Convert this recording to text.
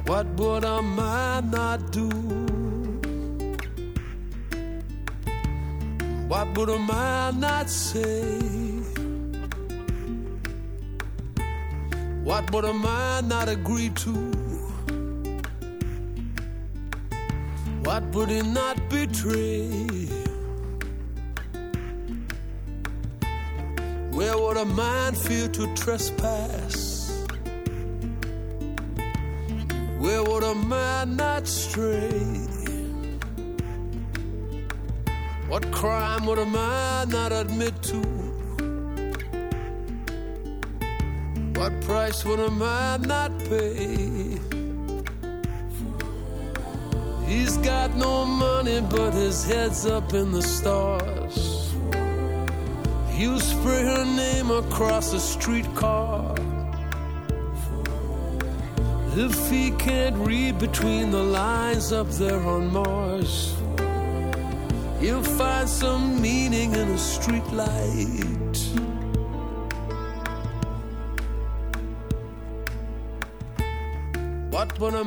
What would a man not do? What would a man not say? What would a man not agree to? What would he not betray? Where would a man fear to trespass? Where would a man not stray? What crime would a man not admit to? What price would a man not pay? He's got no money, but his head's up in the stars. You spray her name across a streetcar. If he can't read between the lines up there on Mars, he'll find some meaning in a street light. What would a